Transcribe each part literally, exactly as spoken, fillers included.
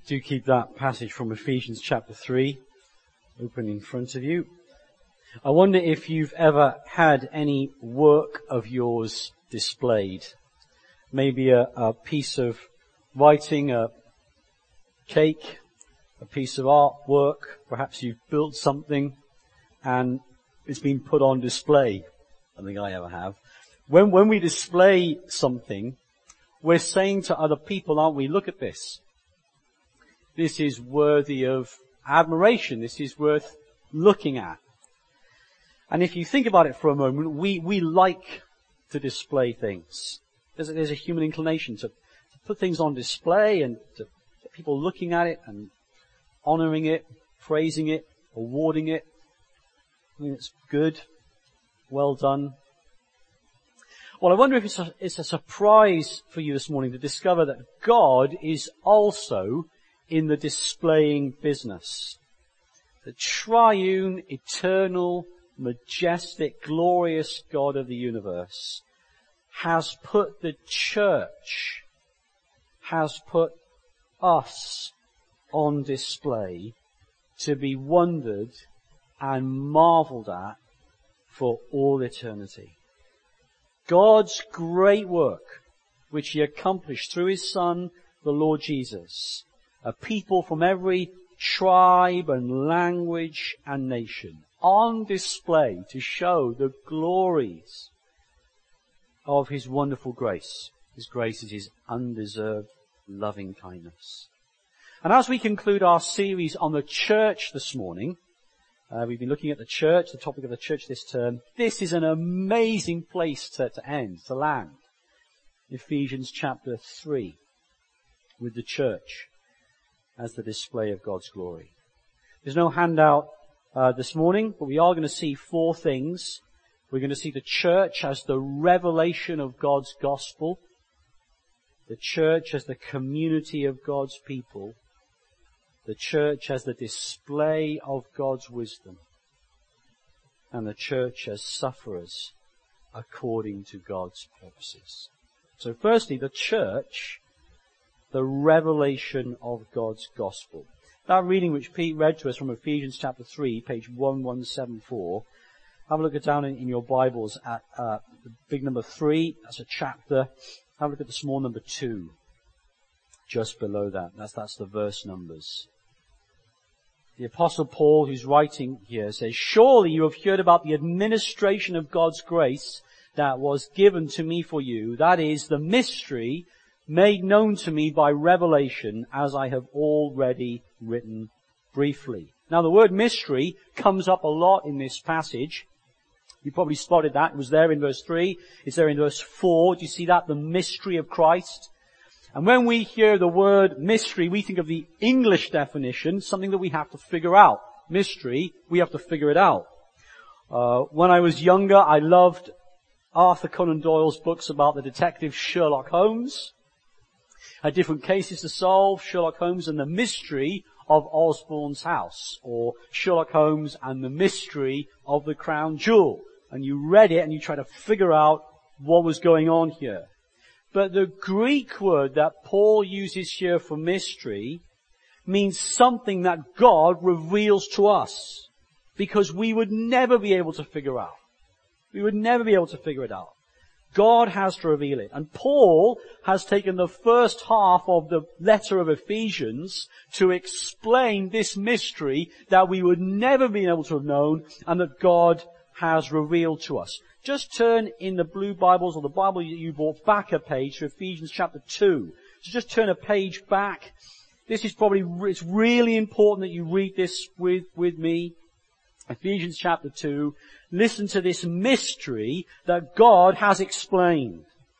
Do keep that passage from Ephesians chapter three open in front of you. I wonder if you've ever had any work of yours displayed. Maybe a, a piece of writing, a cake, a piece of artwork. Perhaps you've built something and it's been put on display. I don't think I ever have. When, when we display something, we're saying to other people, aren't we, look at this. This is worthy of admiration. This is worth looking at. And if you think about it for a moment, we, we like to display things. There's a, there's a human inclination to, to put things on display and to get people looking at it and honoring it, praising it, awarding it. I mean, it's good. Well done. Well, I wonder if it's a, it's a surprise for you this morning to discover that God is also in the displaying business. The triune, eternal, majestic, glorious God of the universe has put the church, has put us on display to be wondered and marveled at for all eternity. God's great work, which He accomplished through His Son, the Lord Jesus, a people from every tribe and language and nation on display to show the glories of His wonderful grace. His grace is His undeserved loving kindness. And as we conclude our series on the church this morning, uh, we've been looking at the church, the topic of the church this term. This is an amazing place to, to end, to land. Ephesians chapter three, with the church as the display of God's glory. There's no handout uh, this morning, but we are going to see four things. We're going to see the church as the revelation of God's gospel, the church as the community of God's people, the church as the display of God's wisdom, and the church as sufferers according to God's purposes. So firstly, the church, the revelation of God's gospel. That reading which Pete read to us from Ephesians chapter three, page one one seven four. Have a look at down in, in your Bibles at uh, the big number three. That's a chapter. Have a look at the small number two. Just below that. That's, that's the verse numbers. The Apostle Paul, who's writing here, says, "Surely you have heard about the administration of God's grace that was given to me for you. That is the mystery made known to me by revelation, as I have already written briefly." Now the word mystery comes up a lot in this passage. You probably spotted that. It was there in verse three. It's there in verse four. Do you see that? The mystery of Christ. And when we hear the word mystery, we think of the English definition, something that we have to figure out. Mystery, we have to figure it out. Uh, when I was younger, I loved Arthur Conan Doyle's books about the detective Sherlock Holmes. Had different cases to solve, Sherlock Holmes and the mystery of Osborne's house, or Sherlock Holmes and the mystery of the crown jewel. And you read it and you try to figure out what was going on here. But the Greek word that Paul uses here for mystery means something that God reveals to us, because we would never be able to figure out. We would never be able to figure it out. God has to reveal it. And Paul has taken the first half of the letter of Ephesians to explain this mystery that we would never be able to have known and that God has revealed to us. Just turn in the blue Bibles or the Bible you bought back a page to Ephesians chapter two. So just turn a page back. This is probably, it's really important that you read this with, with me. Ephesians chapter two. Listen to this mystery that God has explained.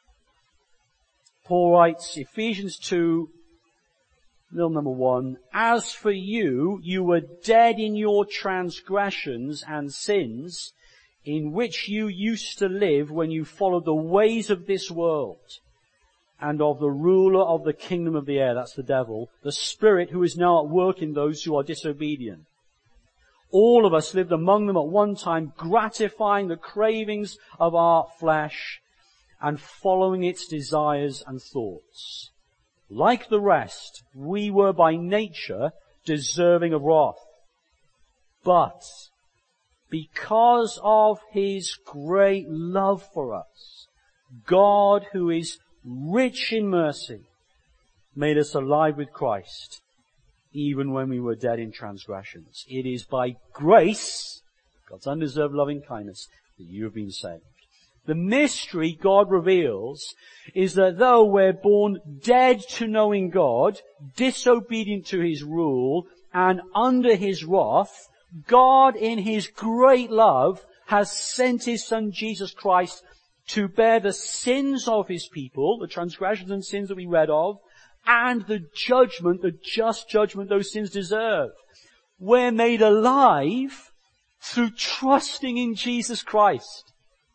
Paul writes, Ephesians two, little number one, "As for you, you were dead in your transgressions and sins, in which you used to live when you followed the ways of this world, and of the ruler of the kingdom of the air," that's the devil, "the spirit who is now at work in those who are disobedient. All of us lived among them at one time, gratifying the cravings of our flesh and following its desires and thoughts. like the rest, we were by nature deserving of wrath. But because of his great love for us, God, who is rich in mercy, made us alive with Christ, even when we were dead in transgressions. It is by grace, God's undeserved loving kindness, that you have been saved. The mystery God reveals is that though we're born dead to knowing God, disobedient to his rule, and under his wrath, God in his great love has sent his Son Jesus Christ to bear the sins of his people, the transgressions and sins that we read of, and the judgment, the just judgment those sins deserve. We're made alive through trusting in Jesus Christ.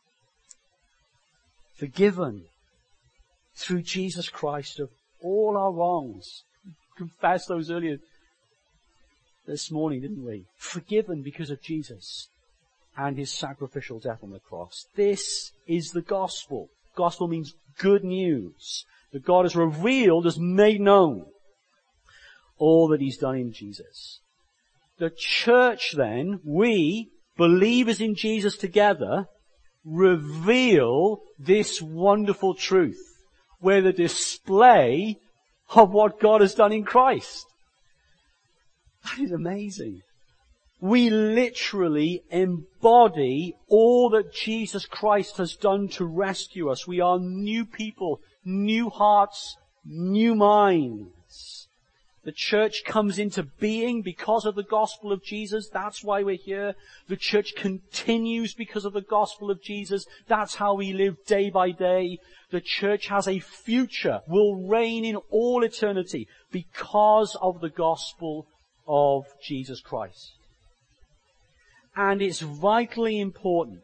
Forgiven through Jesus Christ of all our wrongs. We confessed those earlier this morning, didn't we? Forgiven because of Jesus and his sacrificial death on the cross. This is the gospel. Gospel means good news. That God has revealed, has made known all that he's done in Jesus. The church then, we, believers in Jesus together, reveal this wonderful truth. We're the display of what God has done in Christ. That is amazing. We literally embody all that Jesus Christ has done to rescue us. We are new people, new hearts, new minds. The church comes into being because of the gospel of Jesus. That's why we're here. The church continues because of the gospel of Jesus. That's how we live day by day. The church has a future, will reign in all eternity because of the gospel of Jesus Christ. And it's vitally important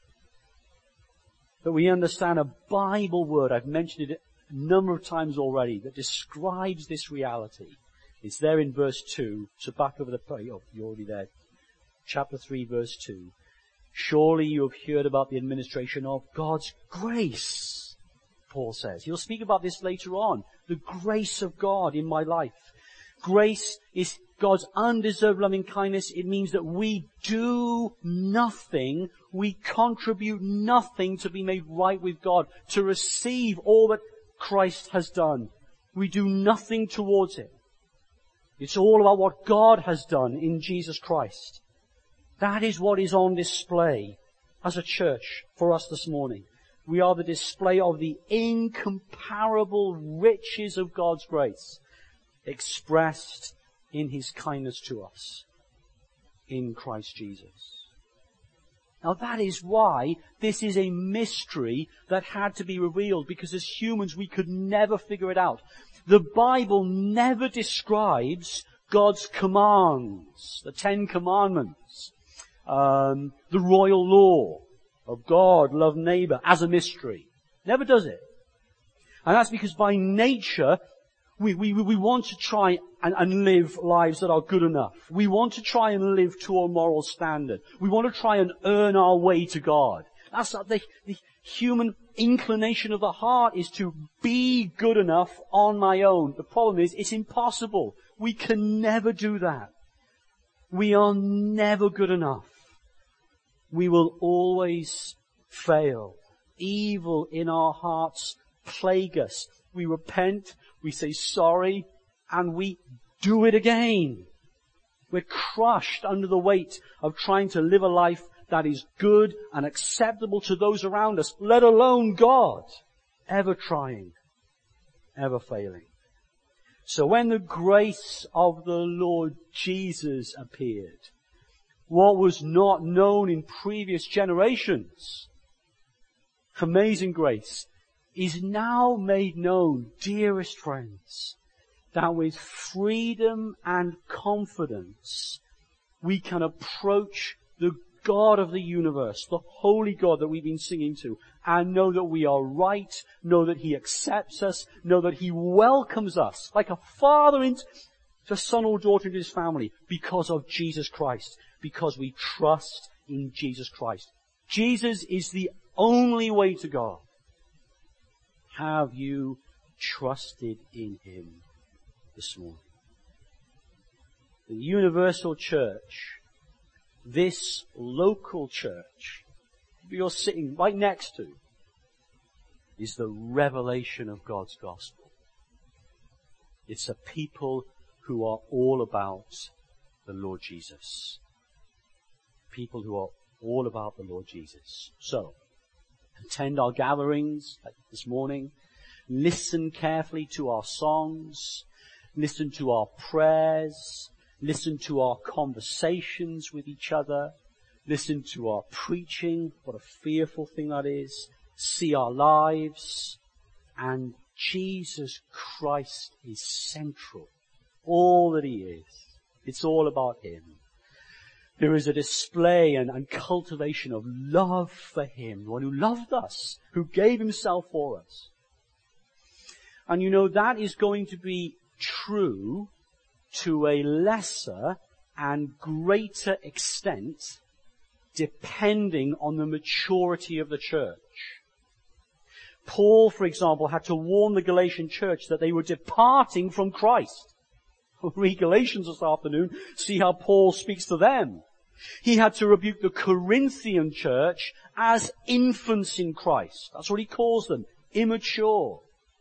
that we understand a Bible word, I've mentioned it a number of times already, that describes this reality. It's there in verse two. So back over the page. Oh, you're already there. Chapter three, verse two. Surely you have heard about the administration of God's grace, Paul says. He'll speak about this later on. The grace of God in my life. Grace is God's undeserved loving kindness. It means that we do nothing, we contribute nothing to be made right with God, to receive all that Christ has done. We do nothing towards it. It's all about what God has done in Jesus Christ. That is what is on display as a church for us this morning. We are the display of the incomparable riches of God's grace expressed in his kindness to us in Christ Jesus. Now that is why this is a mystery that had to be revealed, because as humans we could never figure it out. The Bible never describes God's commands, the Ten Commandments, um, the royal law of God, love neighbor, as a mystery. Never does it. And that's because by nature We, we, we want to try and, and live lives that are good enough. We want to try and live to a moral standard. We want to try and earn our way to God. That's the, the human inclination of the heart, is to be good enough on my own. The problem is, it's impossible. We can never do that. We are never good enough. We will always fail. Evil in our hearts plague us. We repent, we say sorry, and we do it again. We're crushed under the weight of trying to live a life that is good and acceptable to those around us, let alone God. Ever trying, ever failing. So when the grace of the Lord Jesus appeared, what was not known in previous generations, amazing grace, is now made known, dearest friends, that with freedom and confidence we can approach the God of the universe, the holy God that we've been singing to, and know that we are right, know that he accepts us, know that he welcomes us like a father into a son or daughter into his family because of Jesus Christ, because we trust in Jesus Christ. Jesus is the only way to God. Have you trusted in him this morning. The universal church, this local church you're sitting right next to, is the revelation of God's gospel. It's a people who are all about the Lord Jesus. People who are all about the Lord Jesus. So, attend our gatherings like this morning. Listen carefully to our songs. Listen to our prayers. Listen to our conversations with each other. Listen to our preaching. What a fearful thing that is. See our lives. And Jesus Christ is central. All that he is. It's all about him. There is a display and, and cultivation of love for him, the one who loved us, who gave himself for us. And you know, that is going to be true to a lesser and greater extent depending on the maturity of the church. Paul, for example, had to warn the Galatian church that they were departing from Christ. We'll read Galatians this afternoon, see how Paul speaks to them. He had to rebuke the Corinthian church as infants in Christ. That's what he calls them, immature.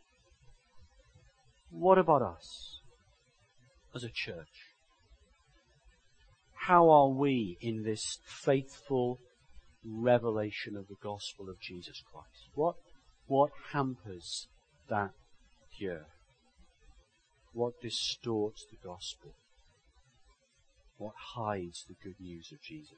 What about us as a church? How are we in this faithful revelation of the gospel of Jesus Christ? What, what hampers that here? What distorts the gospel? What hides the good news of Jesus?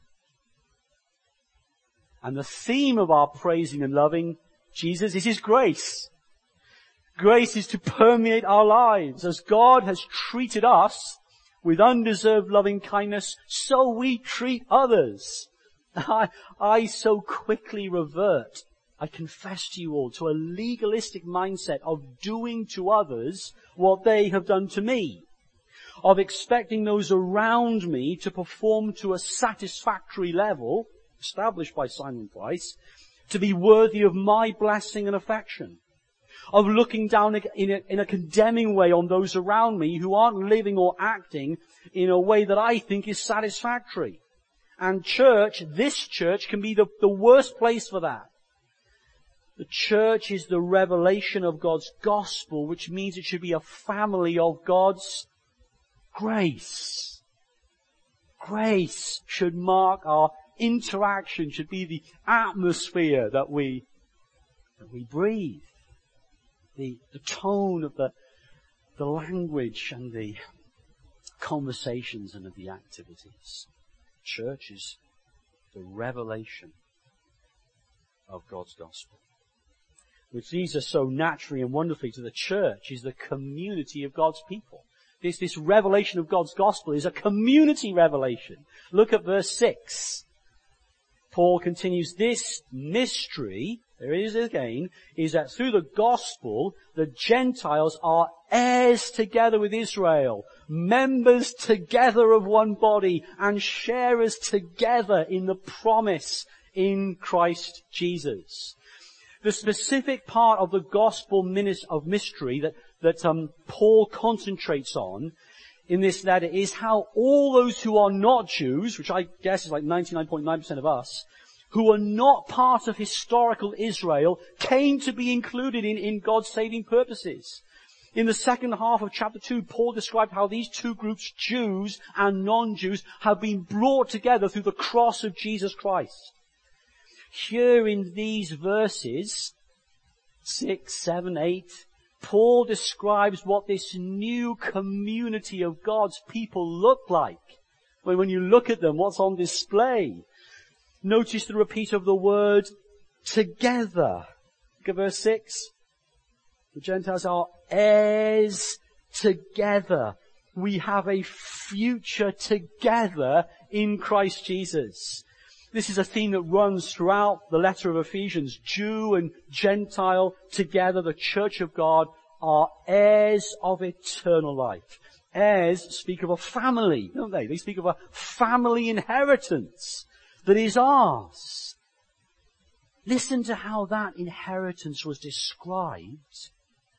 And the theme of our praising and loving Jesus is his grace. Grace is to permeate our lives. As God has treated us with undeserved loving kindness, so we treat others. I, I so quickly revert, I confess to you all, to a legalistic mindset of doing to others what they have done to me. Of expecting those around me to perform to a satisfactory level, established by Simon Price, to be worthy of my blessing and affection. Of looking down in a, in a condemning way on those around me who aren't living or acting in a way that I think is satisfactory. And church, this church can be the, the worst place for that. The church is the revelation of God's gospel, which means it should be a family of God's grace. Grace should mark our interaction, should be the atmosphere that we, that we breathe. The, the tone of the, the language and the conversations and of the activities. Church is the revelation of God's gospel. Which leads us so naturally and wonderfully to the church is the community of God's people. This, this revelation of God's gospel is a community revelation. Look at verse six. Paul continues, this mystery, there it is again, is that through the gospel, the Gentiles are heirs together with Israel, members together of one body, and sharers together in the promise in Christ Jesus. The specific part of the gospel of mystery that, that um, Paul concentrates on in this letter is how all those who are not Jews, which I guess is like ninety-nine point nine percent of us, who are not part of historical Israel, came to be included in, in God's saving purposes. In the second half of chapter two, Paul described how these two groups, Jews and non-Jews, have been brought together through the cross of Jesus Christ. Here in these verses, six, seven, eight, Paul describes what this new community of God's people look like. When, when you look at them, what's on display? Notice the repeat of the word together. Look at verse six. The Gentiles are heirs together. We have a future together in Christ Jesus. This is a theme that runs throughout the letter of Ephesians. Jew and Gentile together, the church of God, are heirs of eternal life. Heirs speak of a family, don't they? They speak of a family inheritance that is ours. Listen to how that inheritance was described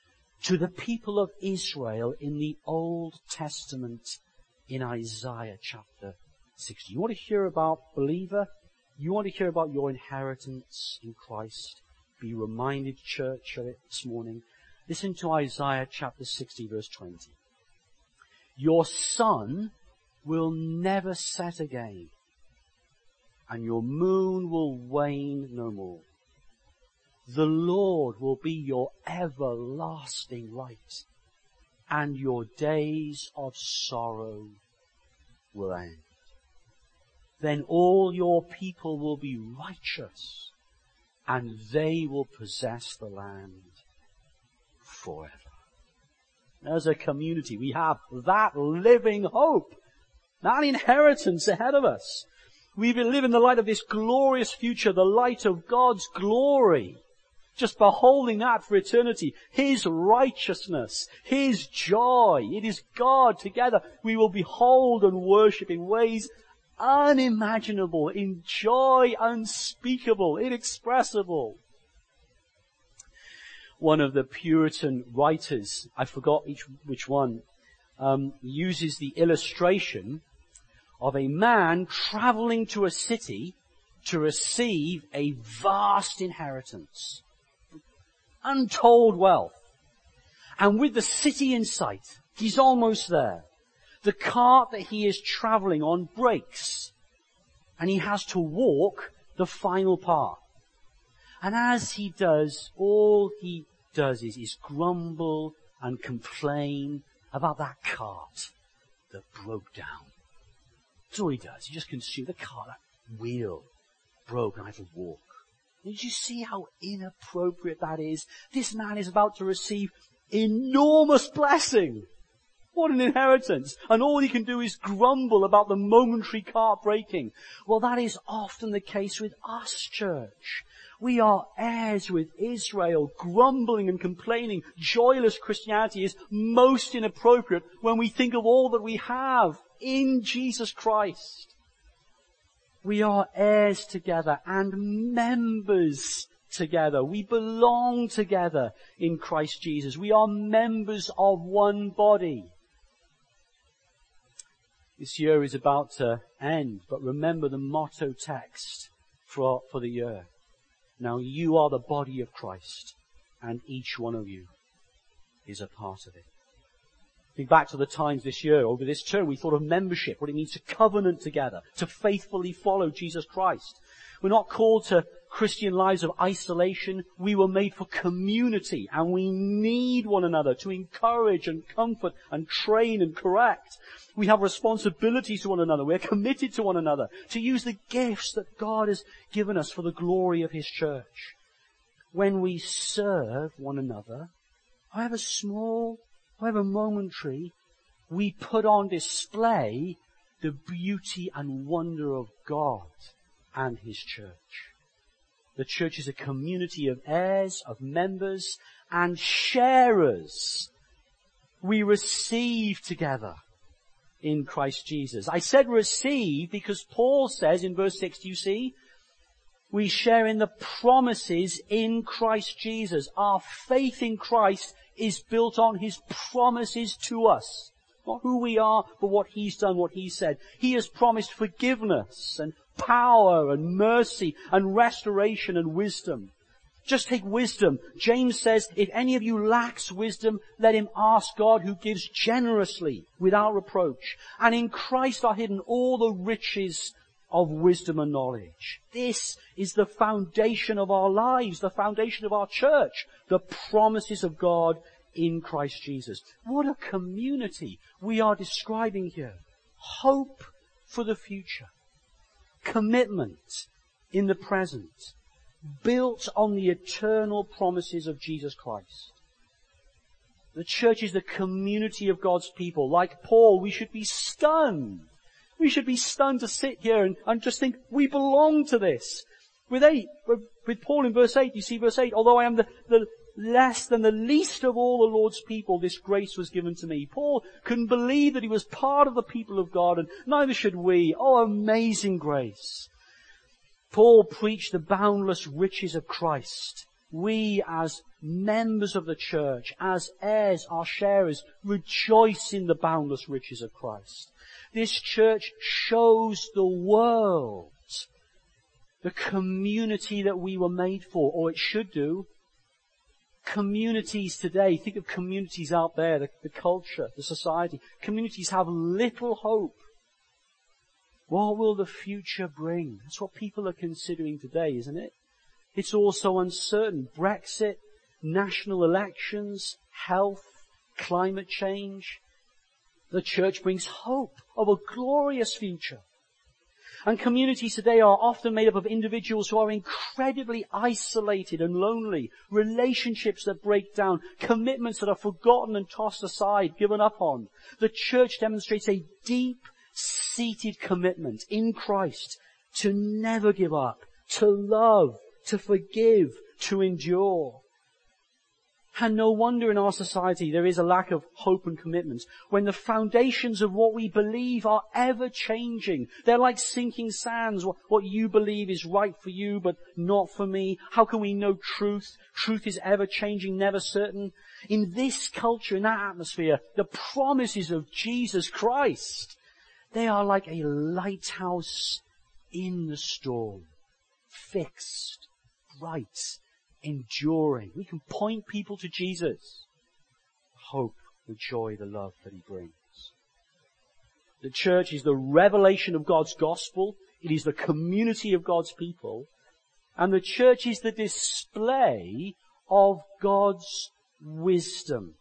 to the people of Israel in the Old Testament in Isaiah chapter sixty. You want to hear about, believer? You want to hear about your inheritance in Christ? Be reminded, church, of it this morning. Listen to Isaiah chapter sixty, verse twenty. Your sun will never set again, and your moon will wane no more. The Lord will be your everlasting light, and your days of sorrow will end. Then all your people will be righteous, and they will possess the land forever. As a community, we have that living hope, that inheritance ahead of us. We will live in the light of this glorious future, the light of God's glory. Just beholding that for eternity. His righteousness, His joy. It is God together. We will behold and worship in ways unimaginable, in joy unspeakable, inexpressible. One of the Puritan writers, I forgot each, which one, um, uses the illustration of a man traveling to a city to receive a vast inheritance, untold wealth. And with the city in sight, he's almost there. The cart that he is traveling on breaks, and he has to walk the final part. And as he does, all he does is, is grumble and complain about that cart that broke down. That's all he does. He just consumes the cart, that wheel broke, and I have to walk. Did you see how inappropriate that is? This man is about to receive enormous blessing. What an inheritance. And all he can do is grumble about the momentary cart breaking. Well, that is often the case with us, church. We are heirs with Israel. Grumbling and complaining, joyless Christianity is most inappropriate when we think of all that we have in Jesus Christ. We are heirs together and members together. We belong together in Christ Jesus. We are members of one body. This year is about to end, but remember the motto text for, for the year. Now you are the body of Christ, and each one of you is a part of it. Think back to the times this year, over this term, we thought of membership, what it means to covenant together, to faithfully follow Jesus Christ. We're not called to Christian lives of isolation. We were made for community, and we need one another to encourage and comfort and train and correct. We have responsibilities to one another. We're committed to one another to use the gifts that God has given us for the glory of His church. When we serve one another, however small, however momentary, we put on display the beauty and wonder of God and His church. The church is a community of heirs, of members, and sharers. We receive together in Christ Jesus. I said receive because Paul says in verse six, do you see? We share in the promises in Christ Jesus. Our faith in Christ is built on His promises to us. Not who we are, but what He's done, what He said. He has promised forgiveness and power and mercy and restoration and wisdom. Just take wisdom. James says, if any of you lacks wisdom, let him ask God who gives generously without reproach. And in Christ are hidden all the riches of wisdom and knowledge. This is the foundation of our lives, the foundation of our church, the promises of God in Christ Jesus. What a community we are describing here. Hope for the future. Commitment in the present. Built on the eternal promises of Jesus Christ. The church is the community of God's people. Like Paul, we should be stunned. We should be stunned to sit here and, and just think, we belong to this. With eight, with Paul in verse eight, you see verse eight, although I am the, the less than the least of all the Lord's people, this grace was given to me. Paul couldn't believe that he was part of the people of God, and neither should we. Oh, amazing grace. Paul preached the boundless riches of Christ. We as members of the church, as heirs, our sharers, rejoice in the boundless riches of Christ. This church shows the world the community that we were made for, or it should do. Communities today, think of communities out there, the, the culture, the society. Communities have little hope. What will the future bring? That's what people are considering today, isn't it? It's all so uncertain. Brexit, national elections, health, climate change. The church brings hope of a glorious future. And communities today are often made up of individuals who are incredibly isolated and lonely, relationships that break down, commitments that are forgotten and tossed aside, given up on. The church demonstrates a deep-seated commitment in Christ to never give up, to love, to forgive, to endure. And no wonder in our society there is a lack of hope and commitment when the foundations of what we believe are ever changing. They're like sinking sands. What you believe is right for you but not for me. How can we know truth? Truth is ever changing, never certain. In this culture, in that atmosphere, the promises of Jesus Christ, they are like a lighthouse in the storm. Fixed, bright, enduring. We can point people to Jesus. Hope, the joy, the love that He brings. The church is the revelation of God's gospel. It is the community of God's people. And the church is the display of God's wisdom.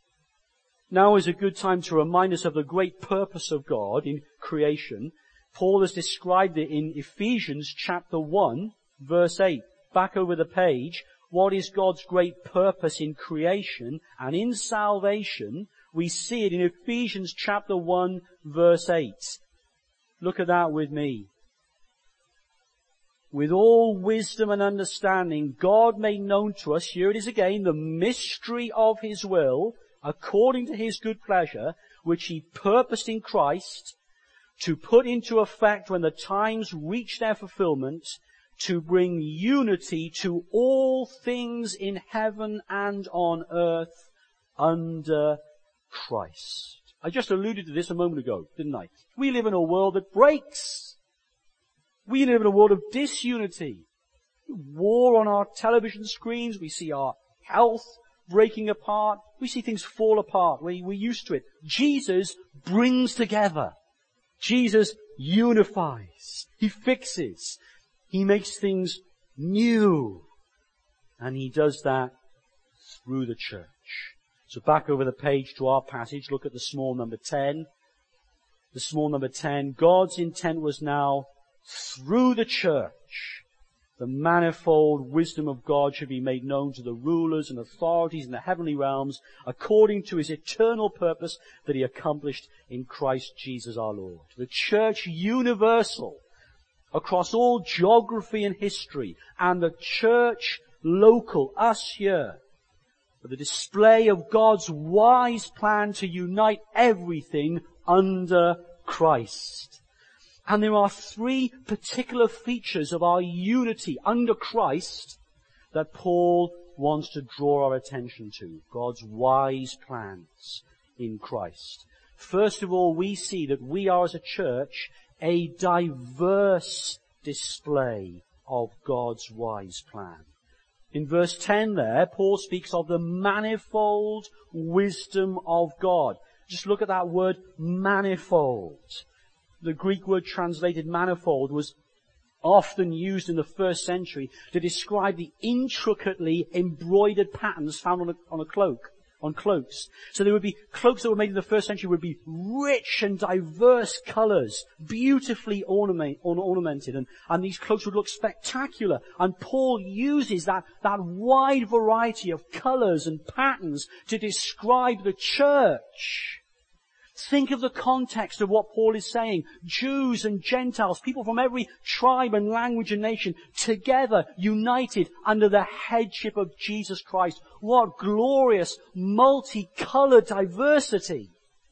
Now is a good time to remind us of the great purpose of God in creation. Paul has described it in Ephesians chapter one, verse eight. Back over the page. What is God's great purpose in creation and in salvation? We see it in Ephesians chapter one, verse eight. Look at that with me. With all wisdom and understanding, God made known to us, here it is again, the mystery of His will, according to His good pleasure, which He purposed in Christ, to put into effect when the times reach their fulfillment, to bring unity to all things in heaven and on earth under Christ. I just alluded to this a moment ago, didn't I? We live in a world that breaks. We live in a world of disunity. War on our television screens. We see our health breaking apart. We see things fall apart. We, we're used to it. Jesus brings together. Jesus unifies. He fixes. He makes things new. And He does that through the church. So back over the page to our passage, look at the small number ten. The small number ten, God's intent was now through the church. The manifold wisdom of God should be made known to the rulers and authorities in the heavenly realms according to His eternal purpose that He accomplished in Christ Jesus our Lord. The church universal across all geography and history, and the church local, us here, for the display of God's wise plan to unite everything under Christ. And there are three particular features of our unity under Christ that Paul wants to draw our attention to. God's wise plans in Christ. First of all, we see that we are as a church a diverse display of God's wise plan. In verse ten there, Paul speaks of the manifold wisdom of God. Just look at that word, manifold. The Greek word translated manifold was often used in the first century to describe the intricately embroidered patterns found on a, on a cloak. On cloaks. So there would be cloaks that were made in the first century would be rich and diverse colors, beautifully ornament, ornamented, and, and these cloaks would look spectacular. And Paul uses that, that wide variety of colors and patterns to describe the church. Think of the context of what Paul is saying. Jews and Gentiles, people from every tribe and language and nation, together, united under the headship of Jesus Christ. What glorious, multicolored diversity.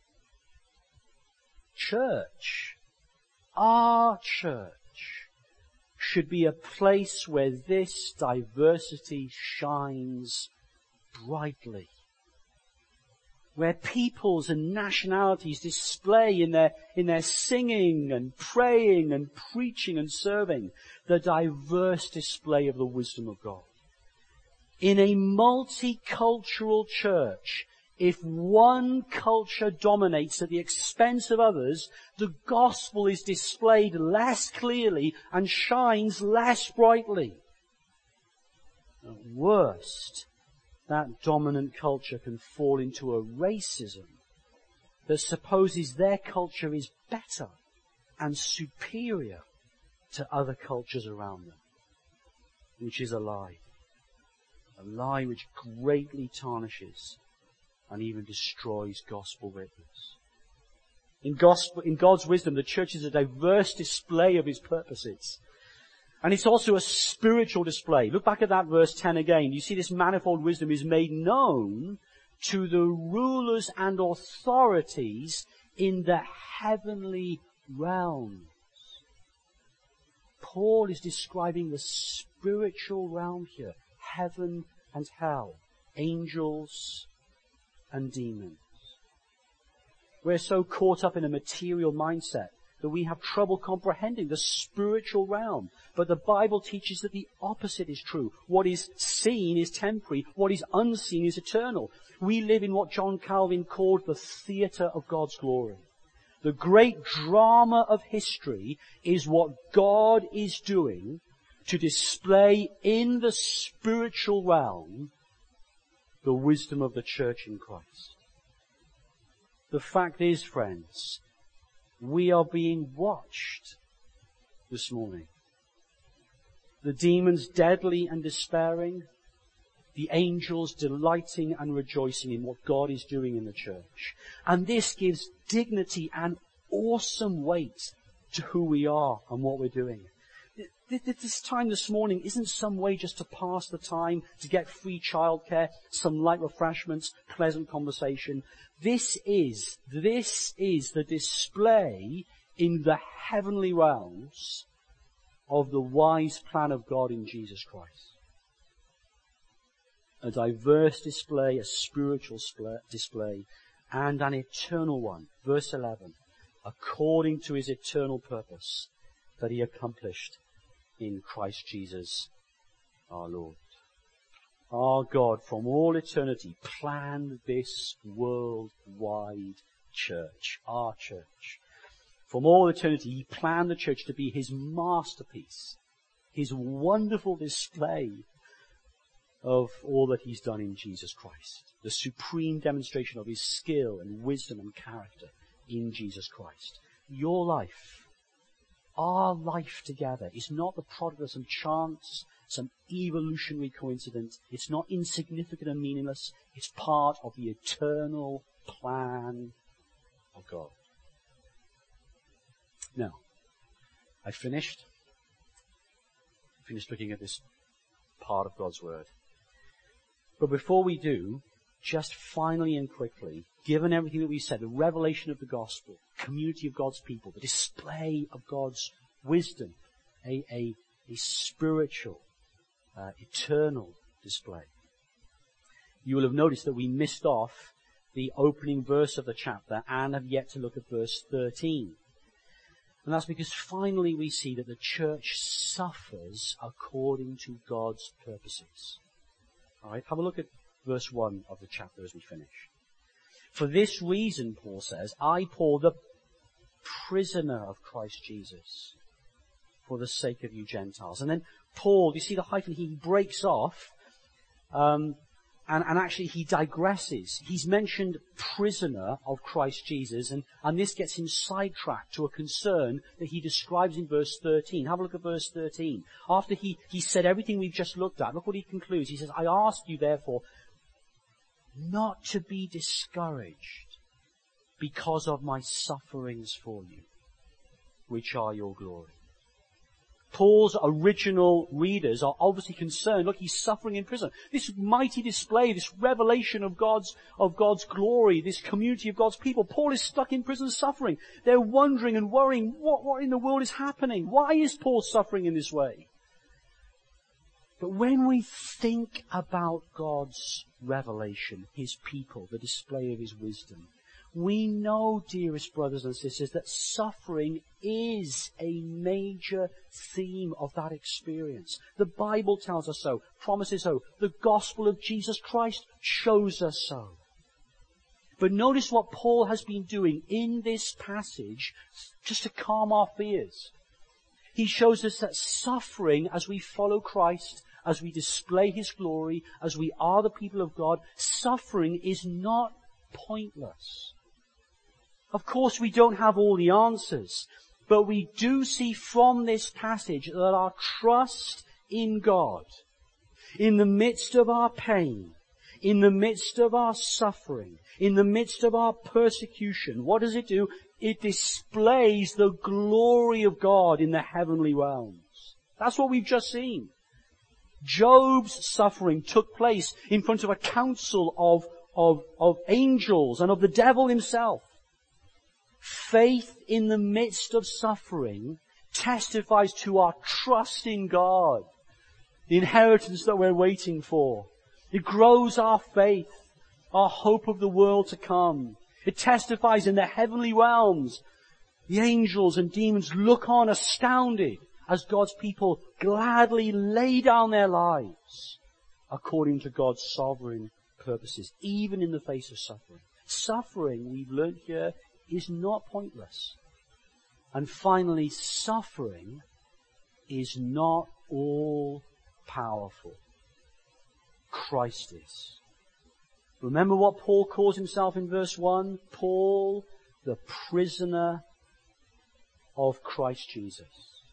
Church, our church, should be a place where this diversity shines brightly. Where peoples and nationalities display in their, in their singing and praying and preaching and serving the diverse display of the wisdom of God. In a multicultural church, if one culture dominates at the expense of others, the gospel is displayed less clearly and shines less brightly. At worst, that dominant culture can fall into a racism that supposes their culture is better and superior to other cultures around them, which is a lie. A lie which greatly tarnishes and even destroys gospel witness. In gospel, in God's wisdom, the church is a diverse display of His purposes. And it's also a spiritual display. Look back at that verse ten again. You see this manifold wisdom is made known to the rulers and authorities in the heavenly realms. Paul is describing the spiritual realm here. Heaven and hell. Angels and demons. We're so caught up in a material mindset that we have trouble comprehending the spiritual realm. But the Bible teaches that the opposite is true. What is seen is temporary. What is unseen is eternal. We live in what John Calvin called the theatre of God's glory. The great drama of history is what God is doing to display in the spiritual realm the wisdom of the church in Christ. The fact is, friends, we are being watched this morning. The demons deadly and despairing, the angels delighting and rejoicing in what God is doing in the church. And this gives dignity and awesome weight to who we are and what we're doing. This time this morning isn't some way just to pass the time, to get free childcare, some light refreshments, pleasant conversation. This is, this is the display in the heavenly realms of the wise plan of God in Jesus Christ. A diverse display, a spiritual display, and an eternal one. Verse eleven. According to His eternal purpose that He accomplished in Christ Jesus our Lord. Our God from all eternity planned this worldwide church, our church. From all eternity He planned the church to be His masterpiece, His wonderful display of all that He's done in Jesus Christ. The supreme demonstration of His skill and wisdom and character in Jesus Christ. Your life, our life together, is not the product of some chance, some evolutionary coincidence. It's not insignificant and meaningless. It's part of the eternal plan of God. Now, I finished. Finished looking at this part of God's Word. But before we do, just finally and quickly, given everything that we said, the revelation of the gospel, community of God's people, the display of God's wisdom, a, a, a spiritual, uh, eternal display. You will have noticed that we missed off the opening verse of the chapter and have yet to look at verse thirteen. And that's because finally we see that the church suffers according to God's purposes. All right, have a look at verse one of the chapter as we finish. For this reason, Paul says, I, Paul, the prisoner of Christ Jesus, for the sake of you Gentiles. And then Paul, you see the hyphen, he breaks off, um, and, and actually he digresses. He's mentioned prisoner of Christ Jesus, and, and this gets him sidetracked to a concern that he describes in verse thirteen. Have a look at verse thirteen. After he, he said everything we've just looked at, look what he concludes. He says, I ask you therefore not to be discouraged because of my sufferings for you, which are your glory. Paul's original readers are obviously concerned. Look, he's suffering in prison. This mighty display, this revelation of God's, of God's glory, this community of God's people. Paul is stuck in prison suffering. They're wondering and worrying, what, what in the world is happening? Why is Paul suffering in this way? But when we think about God's revelation, his people, the display of his wisdom. We know, dearest brothers and sisters, that suffering is a major theme of that experience. The Bible tells us so, promises so. The gospel of Jesus Christ shows us so. But notice what Paul has been doing in this passage just to calm our fears. He shows us that suffering as we follow Christ, as we display his glory, as we are the people of God, suffering is not pointless. Of course, we don't have all the answers, but we do see from this passage that our trust in God, in the midst of our pain, in the midst of our suffering, in the midst of our persecution, what does it do? It displays the glory of God in the heavenly realms. That's what we've just seen. Job's suffering took place in front of a council of, of, of angels and of the devil himself. Faith in the midst of suffering testifies to our trust in God, the inheritance that we're waiting for. It grows our faith, our hope of the world to come. It testifies in the heavenly realms. The angels and demons look on astounded as God's people gladly lay down their lives according to God's sovereign purposes, even in the face of suffering. Suffering, we've learnt here, is not pointless. And finally, suffering is not all powerful. Christ is. Remember what Paul calls himself in verse one? Paul, the prisoner of Christ Jesus.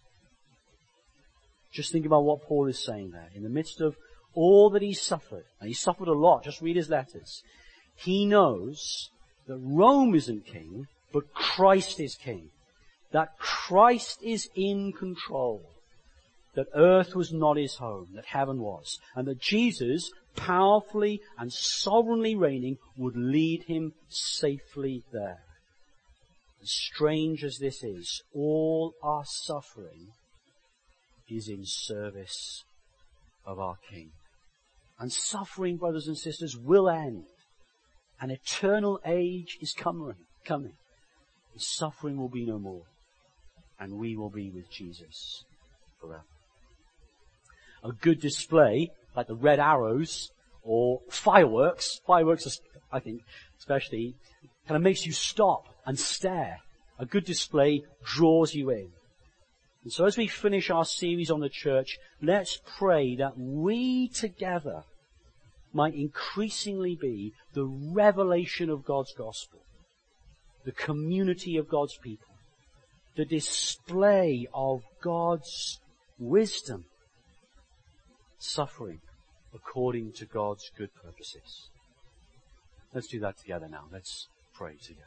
Just think about what Paul is saying there. In the midst of all that he's suffered, and he's suffered a lot, just read his letters, he knows that Rome isn't king, but Christ is king. That Christ is in control. That earth was not his home, that heaven was. And that Jesus, powerfully and sovereignly reigning, would lead him safely there. As strange as this is, all our suffering is in service of our King. And suffering, brothers and sisters, will end. An eternal age is coming. coming. And suffering will be no more. And we will be with Jesus forever. A good display, like the red arrows or fireworks, fireworks, I think, especially, kind of makes you stop and stare. A good display draws you in. And so as we finish our series on the church, let's pray that we together might increasingly be the revelation of God's gospel, the community of God's people, the display of God's wisdom, suffering according to God's good purposes. Let's do that together now. Let's pray together.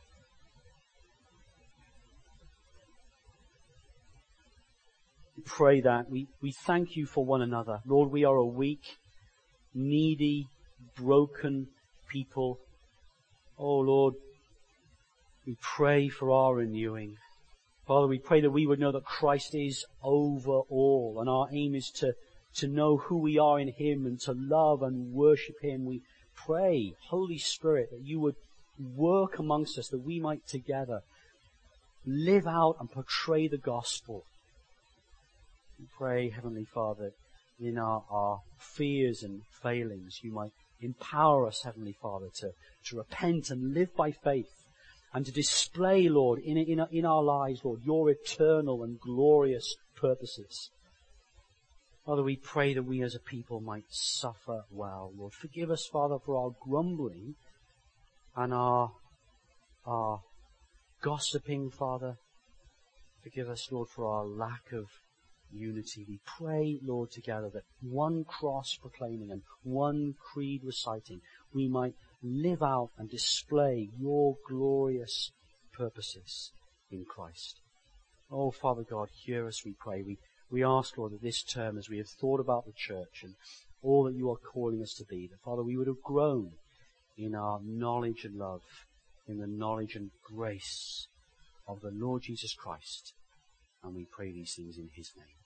We pray that we, we thank you for one another. Lord, we are a weak, needy, broken people. Oh Lord, we pray for our renewing. Father, we pray that we would know that Christ is over all, and our aim is to, to know who we are in Him and to love and worship Him. We pray, Holy Spirit, that you would work amongst us, that we might together live out and portray the gospel. We pray, Heavenly Father, in our, our fears and failings, you might empower us, Heavenly Father, to, to repent and live by faith and to display, Lord, in, in, in our lives, Lord, your eternal and glorious purposes. Father, we pray that we as a people might suffer well. Lord, forgive us, Father, for our grumbling and our, our gossiping, Father. Forgive us, Lord, for our lack of unity. We pray, Lord, together that one cross proclaiming and one creed reciting, we might live out and display your glorious purposes in Christ. Oh, Father God, hear us, we pray. We, we ask, Lord, that this term, as we have thought about the church and all that you are calling us to be, that, Father, we would have grown in our knowledge and love, in the knowledge and grace of the Lord Jesus Christ. And we pray these things in His name.